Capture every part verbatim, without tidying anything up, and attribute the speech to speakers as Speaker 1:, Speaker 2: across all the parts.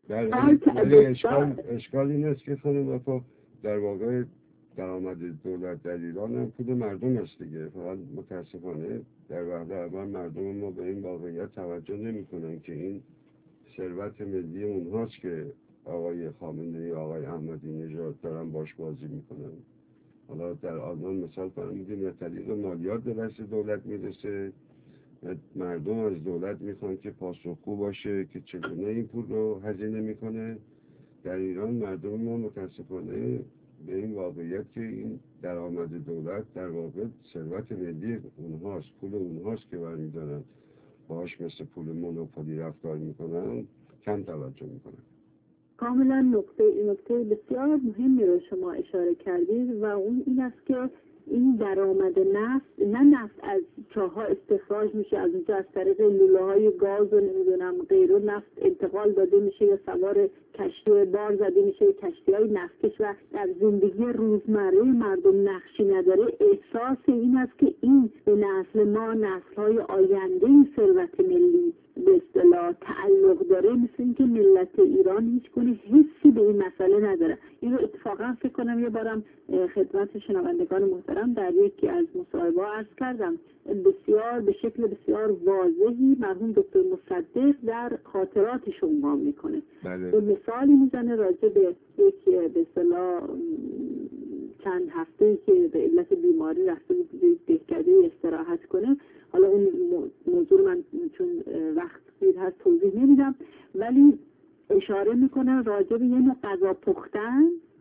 Speaker 1: ولی ولی اشکال اشکال این است که خانم وفا در واقع درآمد دولت در ایران هم پول مردم است دیگه. فقط متاسفانه در وهله اول مردم ما به این واقعیت توجه نمی‌کنن که این ثروت ملی اونهاست که آقای خامنه‌ای، آقای احمدی نژاد دارن باش بازی میکنن. حالا در آلمان مثال فرمودیم یا طریق مالیات به دست دولت میرسه، مردم از دولت میخوان که پاسخگو باشه که چگونه این پول رو هزینه میکنه. در ایران مردم ما متاسفانه به این واقعیت که این درآمد دولت در واقع ثروت ملی اونهاست، پول اونهاست که برمیدارن باهاش مثل پول مونوپولی رفتار میکنن، کم توجه میکنن.
Speaker 2: کاملا نقطه نقطه بسیار مهمی رو شما اشاره کردید و اون این است که این درآمد نفت، نه نفت از چاه‌ها استخراج میشه، از اونجا از طریق لوله های گاز و نمیدونم غیره نفت انتقال داده میشه یا سوار کشتی بار زده میشه، کشتی های نفتکش و در زندگی روزمره مردم نقشی نداره. احساس این است که این به نسل ما، نسل های آینده این ثروت ملی به اصطلاح تعلق داره، مثل اینکه ملت ایران هیچ گونه حسی به این مسئله نداره. این رو اتفاقا فکر کنم یه بارم خدمت شنوندگان محترم در یکی از مصاحبه عرض کردم، بسیار به شکل بسیار واضحی مرحوم دکتر مصدق در خاطراتش عنوان میکنه.
Speaker 1: بله.
Speaker 2: به مثالی میزنه راجع به یک به اصطلاح چند هفته که به علت بیماری رفته بود دهکده استراحت کنه. حالا اون موضوع من چون وقت دیر هست توضیح نمیدم، ولی اشاره میکنه راجع به یه نوع غذا پختن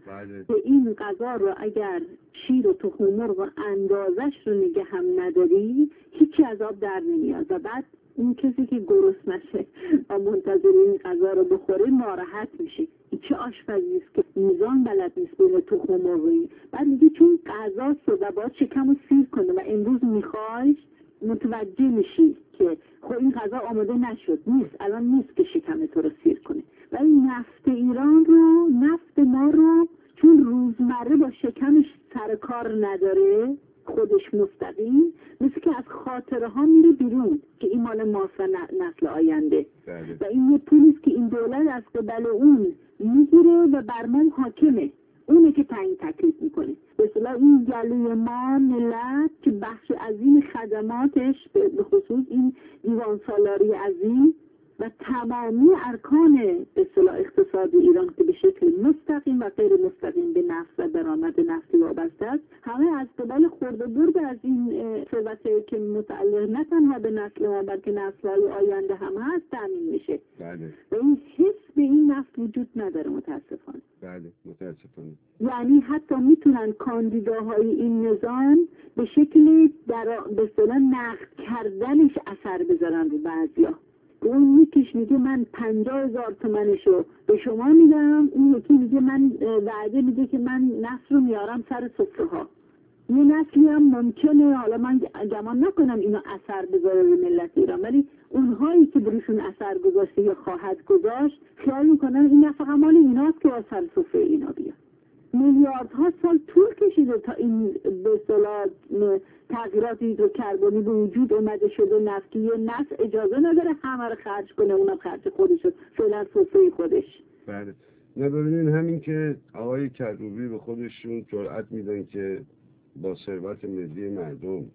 Speaker 2: که این غذا رو اگر شیر و تخم مرغ و اندازش رو نگه هم نداری هیچی از آب در نمیاد و بعد اون کسی که گرسنه نشه و منتظر این غذا رو بخوره ناراحت میشه. این چه آشپزی است که میزان بلد نیست بین تخم مرغی. بعد میگه چون غذا و باید شکم رو سیر کنه و امروز میخوایش، متوجه میشی که خب این غذا آماده نشد، نیست الان نیست که شکم تو رو سیر کنه. ولی نفت ایران رو، نفت ما رو چون روزمره با شکمش سر کار نداره خودش مستقیم، مثل که از خاطره ها میره بیرون که این مال ماست و نسل آینده
Speaker 1: بله.
Speaker 2: و این یه پولیست که این دولت از قبل اون میگیره و بر ما حاکمه، اونه که تعیین تکلیف میکنه. به اصطلاح این گلوی ما ملت که بخش عظیم خدماتش به خصوص این دیوان سالاری عظیم و تمامی ارکان به اصطلاح اقتصادی ایران که به شکل مستقیم و غیر مستقیم به نفت و درآمد نفتی وابسته است، همه از قبل خورده برده از این ثروت که متعلق نه تنها به نسل ما بلکه نسل‌های آینده هم هست تامین میشه.
Speaker 1: بله.
Speaker 2: و این حس به این نفت وجود نداره متاسفانه.
Speaker 1: بله متاسفانه.
Speaker 2: یعنی حتی میتونن کاندیداهای این نظام به شکل در به اصطلاح نقد کردنش اثر بذارن رو بعضیا. اون یکیش میگه من پنجاه هزار تومنشو به شما میدم، اون یکی میگه من وعده میده که من نسل رو میارم سر سفره ها. یه نسلی هم ممکنه، حالا من گمان نکنم اینو اثر بذاره به ملت ایران، ولی اونهایی که بروشون اثر گذاشته یا خواهد گذاشت خیال میکنن این نفقه مال ایناست که سر سفره اینا بیاد. میلیاردها سال طول کشیده تا این به اصطلاح تغییرات هیدروکربنی به وجود اومده شده. نفتی یه نفت اجازه نداره همه رو خرج کنه، اونم خرج خودش فعلا سفره خودش.
Speaker 1: بله. نه ببینین همین که آقای کروبی به خودشون جرأت میدن که با ثروت ملی مردم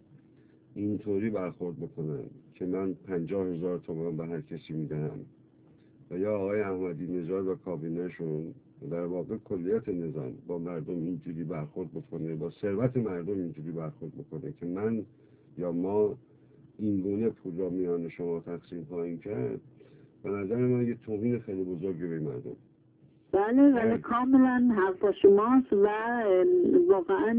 Speaker 1: اینطوری برخورد بکنن که من پنجاه هزار تومان به هر کسی میدهم، و یا آقای احمدی نژاد و کابینه‌شون در واقع کلیت نظام با مردم اینجوری برخورد بکنه، با ثروت مردم اینجوری برخورد بکنه که من یا ما این گونه پول را میان شما تقسیم خواهیم کرد، به نظر من یه توهین خیلی بزرگی به مردم.
Speaker 2: بله ولی کاملا حق شماست و واقعا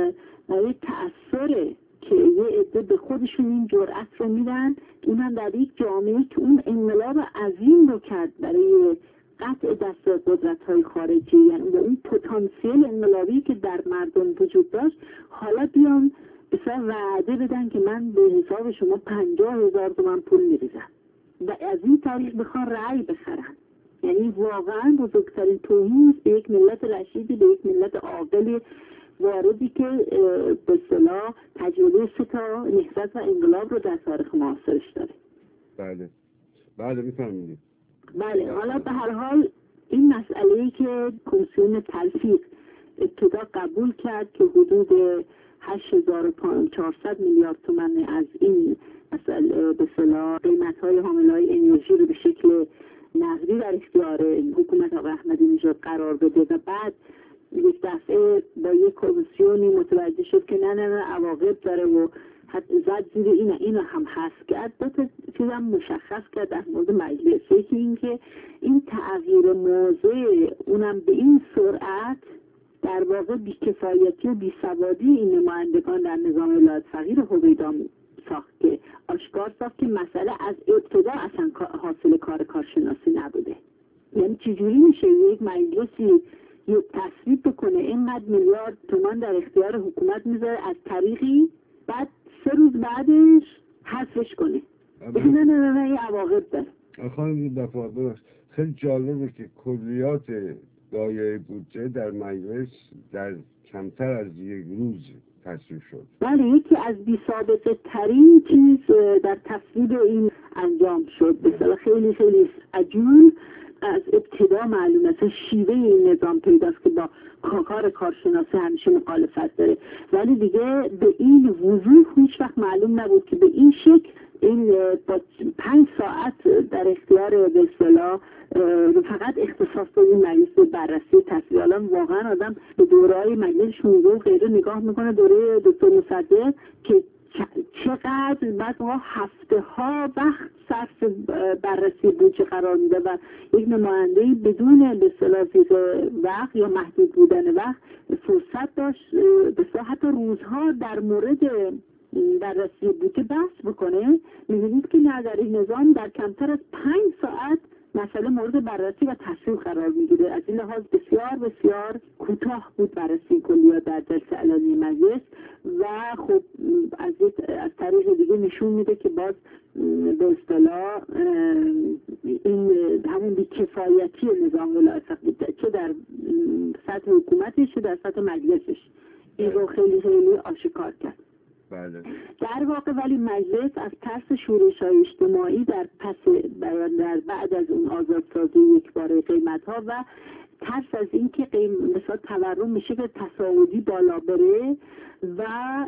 Speaker 2: یه تأثیره که یه عده به خودشون این جرأت رو میدن، اونم در یک جامعه که اون انقلاب عظیم رو کرد برای قطع دست قدرت‌های خارجی، یعنی اون پتانسیل انقلابی که در مردم وجود داشت، حالا بیان بسیار وعده بدن که من به حساب شما پنجاه هزار تومان پول میریزم و از این طریق بخوان رأی بخرن. یعنی واقعا بزرگترین توهین به یک ملت رشیدی، به یک ملت عاقل واردی که به اصطلاح تجربه سه تا نهضت و انقلاب رو در تاریخ معاصرش داره.
Speaker 1: بله بله میفهمید.
Speaker 2: بله حالا به هر حال این مسئله‌ای که کمیسیون تلفیق ابتدا قبول کرد که حدود هشت هزار و چهارصد میلیارد تومان از این مثلا به اصطلاح قیمت‌های حامله‌های انرژی رو به شکل نقدی در اختیار حکومت آقای احمدی نژاد قرار بده و بعد یک دفعه با یک کمیسیونی متوجه شد که نه نه نه عواقب داره و حتی زد زیر این اینو هم حذف کرد. دو تا چیزم مشخص کرد در مورد مجلس. یکی این که این تغییر موضع اونم به این سرعت در واقع بیکفایتی و بیسوادی این نمایندگان در نظام ولایت فقیر هویدا ساخت که آشکار ساخت که مسئله از ابتدا اصلا حاصل کار کارشناسی نبوده. یعنی چجوری میشه یک مجلسی یک تصویب بکنه اینقدر میلیارد تومان در اختیار حکومت میذاره از طریقی بعد سه روز بعدش حذفش کنه. نه نه نه نه این عواقب داره.
Speaker 1: خانم دفعه خیلی جالبه که کلیات دایره بودجه در مجلس در کمتر از یک روز تصویب شد.
Speaker 2: بله یکی از بی سابقه ترین چیز در تصویب این انجام شد. مثلا خیلی خیلی عجول از ابتدا معلوم است شیوه این نظام پیداست که با کار کارشناسی همیشه مخالفت داره، ولی دیگه به این وضوح هیچ وقت معلوم نبود که به این شکل این با پنج ساعت در اختیار به اصطلاح فقط اختصاص دادیم مجلس بررسی تصویب. الان واقعا آدم به دوره‌های مجلس شونزده و غیره نگاه میکنه، دوره دکتر مصدق که چقدر بعد ما هفته ها وقت صرف بررسی بودجه قرار میده و یک نماینده‌ای بدون به اصطلاح وقت یا محدود بودن وقت فرصت داشت به اصطلاح حتی روزها در مورد بررسی بودجه بحث بکنه. می‌بینید که نه در این نظام در کمتر از پنج ساعت مسئله مورد بررسی و تصویب قرار میگیره. از این لحاظ بسیار بسیار کوتاه بود بررسی کلیات در جلسه علنی مجلس و خب از از طریق دیگه نشون میده که باز به اصطلاح این همون بی‌کفایتی نظام ولایت فقیه چه در سطح حکومتش چه در سطح مجلسش این رو خیلی خیلی آشکار کرد.
Speaker 1: بله.
Speaker 2: در واقع ولی مجلس از ترس شورش‌های اجتماعی در پس در بعد از اون آزادسازی یک باره قیمت‌ها و ترس از این که مثلا تورم میشه که تصاعدی بالا بره و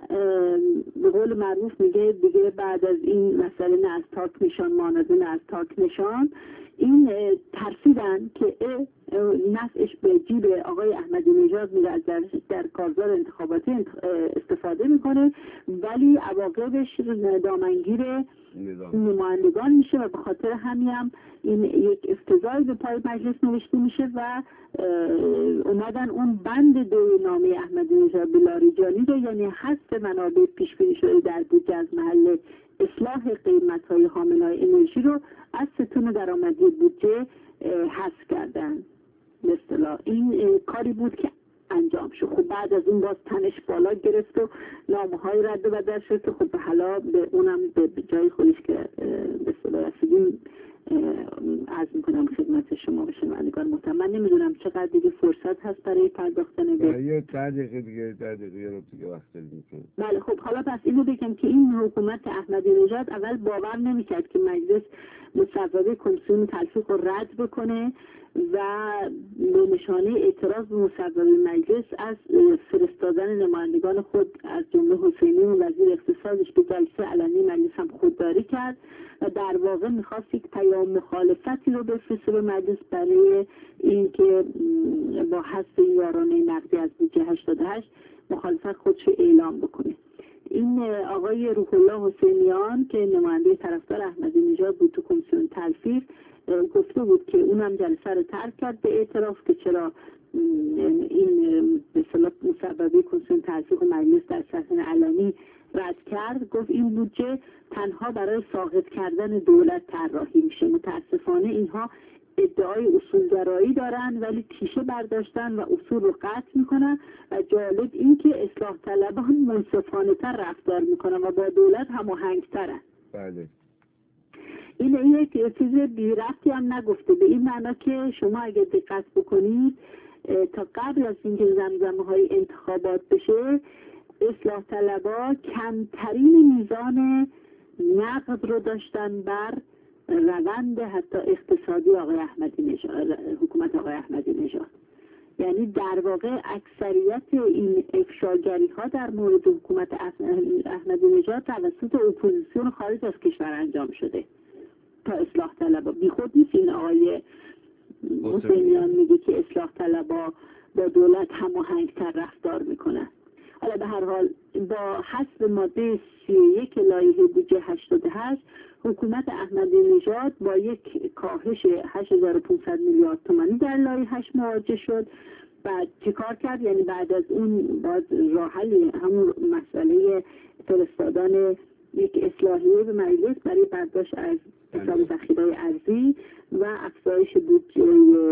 Speaker 2: به قول معروف میگه دیگه بعد از این مسئله نه از تاک نشان مانده نه از تاک نشان، این ترسیدن که نفعش به جیب آقای احمدی نژاد میره از در, در کارزار انتخاباتی استفاده میکنه ولی عواقبش دامنگیر نمایندگان میشه و به خاطر همین هم این یک افتضاحی به پای مجلس نوشته میشه و اومدن اون بند دو نامه احمدی نژاد لاریجانی رو یعنی حذف منابع پیش بینی شده در بودجه از محل اصلاح قیمت‌های حامله‌های انرژی رو از ستون درآمدی بودجه حذف کردن. به اصطلاح این کاری بود که انجام شد. خب بعد از اون باز تنش بالا گرفت و نامه‌های رد و بدل شد. خب حالا به اونم به جای خودش که به اصطلاح رسیدیم عرض میکنم خدمت شما و شنوندگان محترم. من نمیدونم چقدر دیگه فرصت هست برای پرداختن به
Speaker 1: یه ده دقیقه دیگه ده دقیقه رو دیگه وقت میکنم.
Speaker 2: بله خب حالا پس اینو بگم که این حکومت احمدی نژاد اول باور نمیکرد که مجلس مصوبه کمیسیون تلفیق رو رد بکنه و به نشانه اعتراض به مصوبه مجلس از فرستادن نمایندگان خود از جمله حسینی و وزیر اقتصادش به جلسه علنی مجلس هم خودداری کرد و در واقع میخواست یک پیام مخالفتی رو بفرسته به مجلس برای اینکه با حذف یارانه نقدی از بودجه هشتاد و هشت مخالفت خودش اعلام بکنه. این آقای روح الله حسینیان که نماینده طرفدار احمدی نژاد بود تو کمیسیون تلفیق گفته بود که اونم جلسه رو ترک کرد به اعتراف که چرا این به اصطلاح مصوبه کمیسیون تلفیق و مجلس در سطح علنی رد کرد. گفت این بودجه تنها برای ساقط کردن دولت طراحی میشه. متاسفانه اینها ادعای اصولگرایی دارن ولی تیشه برداشتن و اصول رو قطع میکنن و جالب این که اصلاح طلبان منصفانه تر رفتار میکنن و با دولت هماهنگ ترن.
Speaker 1: بله.
Speaker 2: این یک چیز بی ربطی هم نگفته به این معنا که شما اگه دقت بکنید تا قبل از اینکه زمزمه های انتخابات بشه اصلاح طلبا کمترین میزان نقد رو داشتن بر روند حتی اقتصادی آقای احمدی نژاد، حکومت آقای احمدی نژاد. یعنی در واقع اکثریت این افشاگری ها در مورد حکومت احمدی نژاد توسط اپوزیسیون خارج از کشور انجام شده تا اصلاح طلبها. بی خود نیست این آقای حسینیان میگه که اصلاح طلبها با دولت هماهنگ‌تر رفتار میکنن. حالا به هر حال با حسب ماده سی و یک لایحه بودجه هشتاد و هشت حکومت احمدی نژاد با یک کاهش هشت هزار و پانصد میلیارد تومانی در لایحه‌اش مواجه شد. بعد چه کار کرد؟ یعنی بعد از اون باز راه حل همون مسئله فرستادن یک اصلاحیه به مجلس برای برداشت از حساب ذخیره ارزی و افزایش بودجه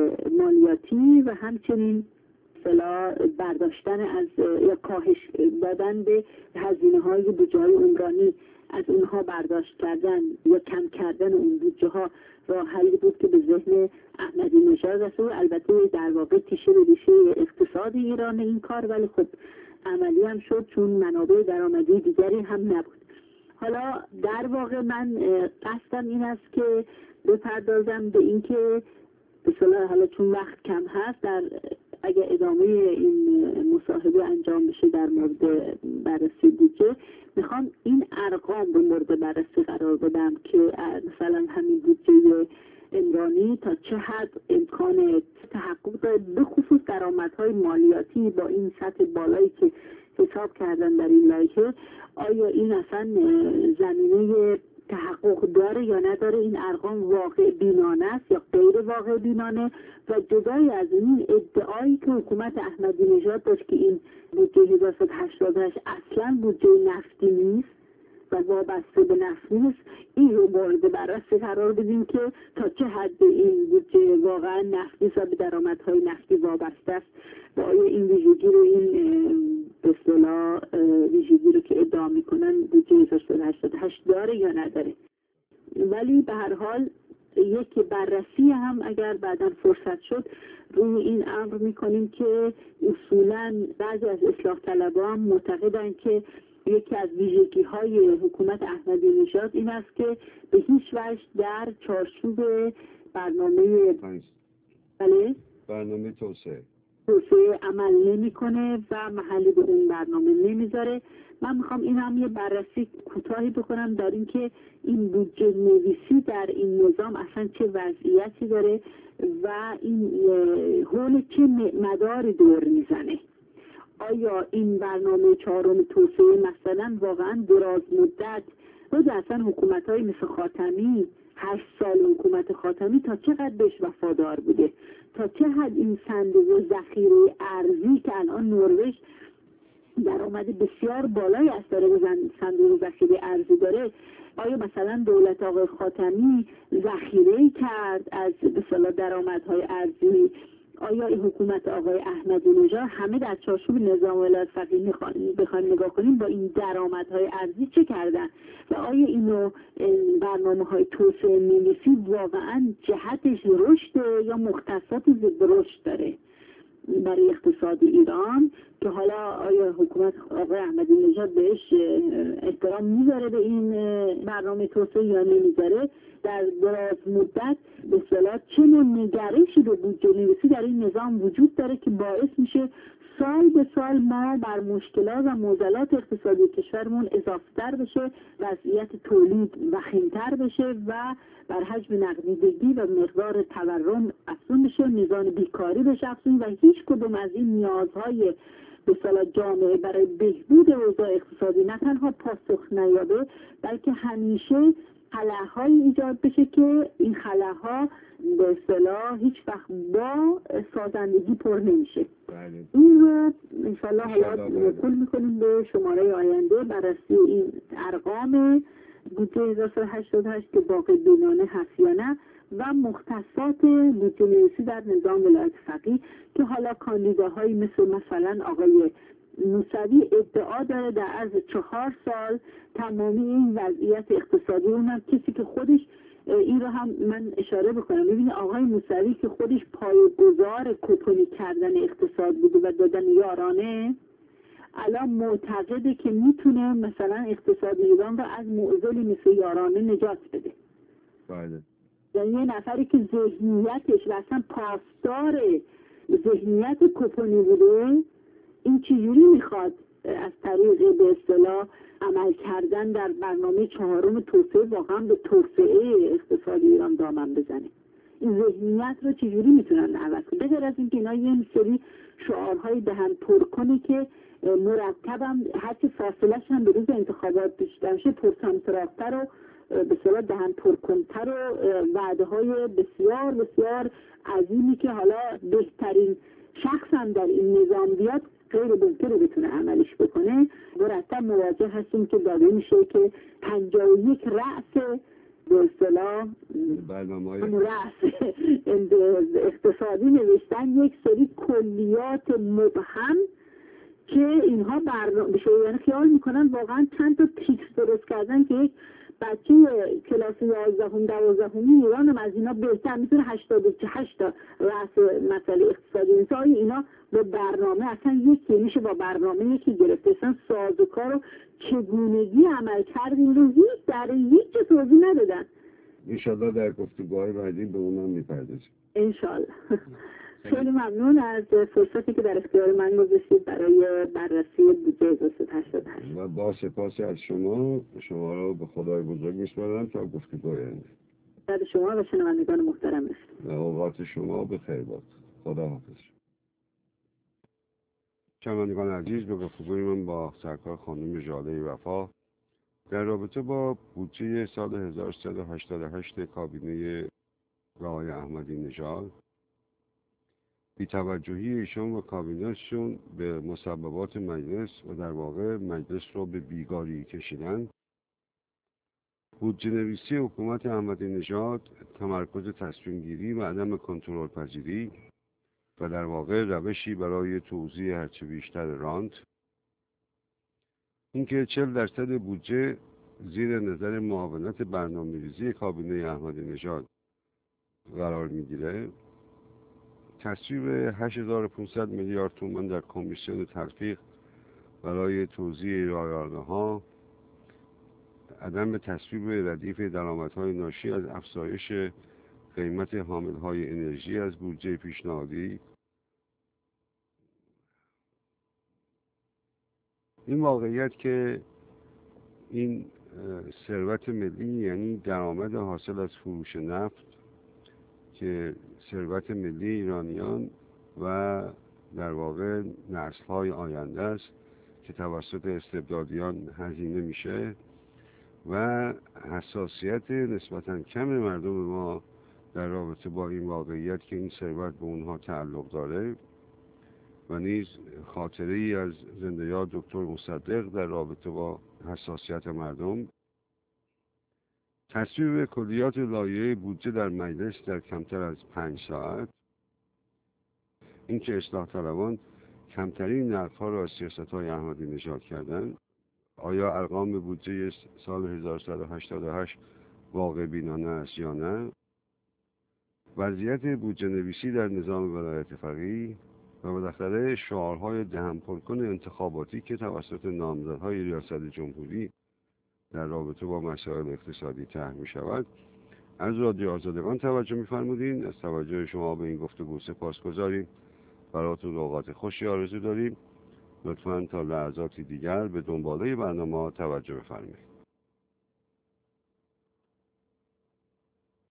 Speaker 2: مالیاتی و همچنین اصطلاح برداشتن از یا کاهش دادن به هزینه های بودجه های عمرانی، از اونها برداشت کردن یا کم کردن اون بودجه ها راه حلی بود که به ذهن احمدی نژاد رسید. البته در واقع تیشه به ریشه اقتصاد ایران این کار، ولی خب عملی هم شد چون منابع درآمدی دیگری هم نبود. حالا در واقع من قصدم این است که بپردازم به این که به صلاح حالا چون وقت کم هست، در اگر ادامه این مصاحبه انجام بشه در مورد بررسی بودجه، میخوام این ارقام رو مورد بررسی قرار بدم که مثلا همین بودجه عمرانی تا چه حد امکان تحقق داره، به خصوص درآمدهای مالیاتی با این سطح بالایی که حساب کردن در این لایحه، آیا این اصلا زمینه تحقق داره یا نداره؟ این ارقام واقع بینانه است یا غیر واقع بینانه؟ و جدای از این ادعایی که حکومت احمدی نژاد داشت که این بودجه هزار و سیصد و هشتاد و هشت اصلا بودجه نفتی نیست و وابسته به نفت نیست، این رو مورد بررسی قرار بدیم که تا چه حد این بودجه واقعا نفتی است و به درآمدهای نفتی وابسته است و آیا این ویژگی رو این به اصطلاح ویژگی رو که ادعا میکنن بودجه هزار و سیصد و هشتاد و هشت داره یا نداره. ولی به هر حال یک بررسی هم اگر بعداً فرصت شد روی این امر میکنیم که اصولاً بعضی از اصلاح طلبان معتقدند که یکی از ویژگی های حکومت احمدی نژاد این است که به هیچ وجه در چارچوب برنامه بله
Speaker 1: برنامه توسعه
Speaker 2: توسعه عمل نمیکنه و محلی به اون برنامه نمیذاره. من میخوام این هم یه بررسی کوتاهی بکنم در این که این بودجه نویسی در این نظام اصلا چه وضعیتی داره و این حول چه مداری دور میزنه. آیا این برنامه چهارم توسعه مثلا واقعا دراز مدت خود اصلا حکومت های مثل خاتمی هشت سال حکومت خاتمی تا چقدر بهش وفادار بوده، تا چه حد این صندوق ذخیره ارزی که الان نروژ درآمد بسیار بالایی از داره صندوق ذخیره ارزی داره، آیا مثلا دولت آقای خاتمی ذخیره کرد از به اصطلاح درآمدهای ارزی؟ آیا این حکومت آقای احمدی نژاد همه در چارچوب نظام ولایت فقیه بخوایم نگاه کنیم با این درآمدهای ارزی چه کردن و آیا اینو برنامه‌های توسعه نویسی واقعا جهتش رشد یا مختصات ضد رشد داره برای اقتصاد ایران؟ که حالا آیا حکومت آقای احمدی نژاد بهش احترام میذاره به این برنامه توسعه یا نمیذاره؟ در دراز مدت به اصطلاح چه نوع نگرشی به بودجه نویسی در این نظام وجود داره که باعث میشه سال به سال ما بر مشکلات و معضلات اقتصادی کشورمون اضافه‌تر بشه، وضعیت تولید وخیم‌تر بشه و بر حجم نقدینگی و مقدار تورم افزون بشه، میزان بیکاری بشه افزون و هیچ کدوم از این نیازهای به اصطلاح جامعه برای بهبود اوضاع اقتصادی نه تنها پاسخ نیابه، بلکه همیشه خلاهایی ایجاد بشه که این خلاها به اصطلاح هیچ وقت با سازندگی پر نمیشه.
Speaker 1: بله.
Speaker 2: این رو انشالله حالا نقل میکنیم به شماره آینده بررسی این ارقام بودجه هزار و سیصد و هشتاد و هشت که باقی بینانه هست یا نه و مختصات بودجه نویسی در نظام ولایت فقیه که حالا کاندیداهایی مثل مثلا آقای موسوی ادعا داره در عرض چهار سال تمامی این وضعیت اقتصادی، اونم کسی که خودش این رو هم من اشاره بکنم، ببینید آقای موسوی که خودش پایه‌گذار کوپنی کردن اقتصاد بوده و دادن یارانه، الان معتقده که میتونه مثلا اقتصاد ایران رو از معضلی مثل یارانه نجات بده
Speaker 1: بله.
Speaker 2: یعنی یه نفری که ذهنیتش و اصلا پاسدار ذهنیت کپونی بوده، این چجوری میخواد از طریق به اصطلاح عمل کردن در برنامه چهارم توسعه واقعا به توسعه اقتصادی ایران دامن بزنه؟ این ذهنیت رو چجوری میتونن عوض کنن؟ بغیر از اینکه اینا یه سری شعارهای دهن پر کنه که مرتبم هرچی فاصلهش هم به روز انتخابات بیشتر شه پرسمسرافتر و به اصطلاح دهن پرکنتر و وعده های بسیار بسیار عظیمی که حالا بهترین شخص هم در این نظام بیاد غیر ممکنه بتونه عملش بکنه. مرتب مواجه هستیم که داده میشه که پنجاه و یک رأس به اصطلاح همون رأس اقتصادی نوشتن یک سری کلیات مبهم که اینها برنامه بشه، یعنی خیال میکنن واقعا چند تا تیکس درست کردن که یک بچه کلاس یازدهم دوازدهمی ایران هم از اینا بهتر میتونه هشتاد و هشت تا رأس مسئله اقتصادی نیست. اینا به برنامه اصلا یکی میشه با برنامه یکی گرفته، اصلا سازوکار و چگونگی عمل کردیم رو هیچ در هیچ چه توضیح ندادن.
Speaker 1: انشالله در گفتگوهای بعدی به اونم میپردازیم
Speaker 2: انشالله. خیلی ممنون از فرصتی که در اختیار من گذاشتید برای بررسی بودجه هزار و سیصد و هشتاد و هشت
Speaker 1: و با سپاس از شما شما رو به خدای بزرگ میسپارم تا گفتگوی آینده.
Speaker 2: در شما و شنوندگان محترم است.
Speaker 1: و اوقات شما بخیر باد. خدا حافظ. شنوندگان عزیز، به گفتگوی من با سرکار خانم ژاله وفا در رابطه با بودجه سال هزار و سیصد و هشتاد و هشت کابینه آقای احمدی نژاد، بی‌توجهی ایشان و کابینه‌شون به مسببات مجلس و در واقع مجلس رو به بیگاری کشیدن، بودجه نویسی حکومت احمدی نژاد تمرکز تصمیم گیری و عدم کنترل پذیری و در واقع روشی برای توزیع هرچه بیشتر رانت، اینکه چهل درصد بودجه زیر نظر معاونت برنامه‌ریزی کابینه احمدی نژاد قرار میگیره، تصویب هشت هزار و پانصد میلیارد تومان در کمیسیون تلفیق برای توزیع رایانه‌ها، عدم تصویب ردیف درآمدهای ناشی از افزایش قیمت حاملهای انرژی از بودجه پیشنهادی. این واقعیت که این ثروت ملی، یعنی درآمد حاصل از فروش نفت که ثروت ملی ایرانیان و در واقع نسل‌های آینده است که توسط استبدادیان هزینه میشه، و حساسیت نسبتاً کم مردم ما در رابطه با این واقعیت که این ثروت به اونها تعلق داره، و نیز خاطره ای از زنده یاد دکتر مصدق در رابطه با حساسیت مردم، تصویب کلیات لایحه بودجه در مجلس در کمتر از پنج ساعت، اینکه اصلاح طلبان کمترین نقدها را از سیاست‌های احمدی نژاد کردند. آیا ارقام بودجه سال هزار و سیصد و هشتاد و هشت واقع بینانه است یا نه؟ وضعیت بودجه نویسی در نظام ولایت فقیه و بالاخره شعارهای دهن پرکن انتخاباتی که توسط نامزدهای ریاست جمهوری در رابطه با مسائل اقتصادی طرح می شود. از رادیو آزادگان توجه می‌فرمودین. از توجه شما به این گفتگو سپاسگزاریم. براتون اوقات خوشی آرزو داریم. لطفاً تا لحظاتی دیگر به دنباله برنامه توجه بفرمایید.